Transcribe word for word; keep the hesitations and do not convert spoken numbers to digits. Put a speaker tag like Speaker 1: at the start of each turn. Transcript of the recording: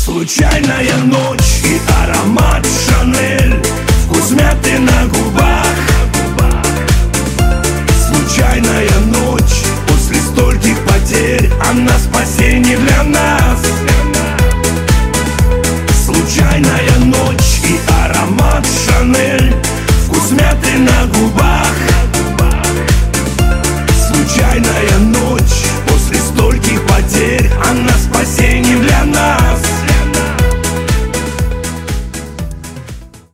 Speaker 1: Случайная ночь и аромат Шанель, вкус мяты на губах. Случайная ночь после стольких потерь, она спасение для нас. Случайная ночь и аромат Шанель, вкус мяты на губах. Случайная ночь.